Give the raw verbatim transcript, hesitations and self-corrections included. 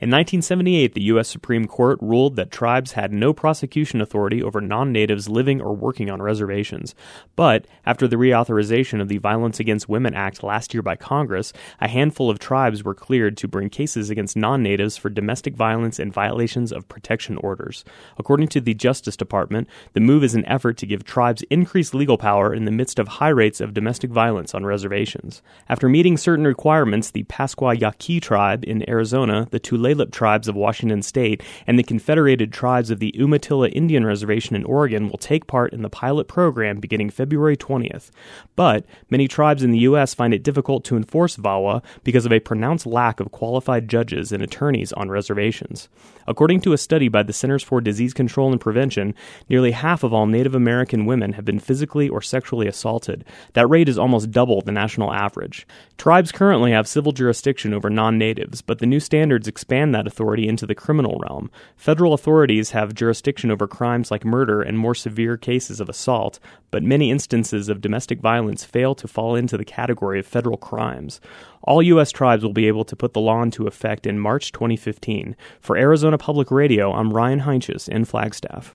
In nineteen seventy-eight, the U S Supreme Court ruled that tribes had no prosecution authority over non-natives living or working on reservations. But after the reauthorization of the Violence Against Women Act last year by Congress, a handful of tribes were cleared to bring cases against non-natives for domestic violence and violations of protection orders. According to the Justice Department, the move is an effort to give tribes increased legal power in the midst of high rates of domestic violence on reservations. After meeting certain requirements, the Pascua Yaqui tribe in Arizona, the Tulalip tribes of Washington State, and the Confederated Tribes of the Umatilla Indian Reservation in Oregon will take part in the pilot program beginning February twentieth. But many tribes in the U S find it difficult to enforce V A W A because of a pronounced lack of qualified judges and attorneys on reservations. According to a study by the Centers for Disease Control and Prevention, nearly half of all Native American women have been physically or sexually assaulted. That rate is almost double the national average. Tribes currently have civil jurisdiction over non-natives, but the new standards expand that authority into the criminal realm. Federal authorities have jurisdiction over crimes like murder and more severe cases of assault, but many instances of domestic violence fail to fall into the category of federal crimes. All U S tribes will be able to put the law into effect in March twenty fifteen. For Arizona Public Radio, I'm Ryan Heinches in Flagstaff.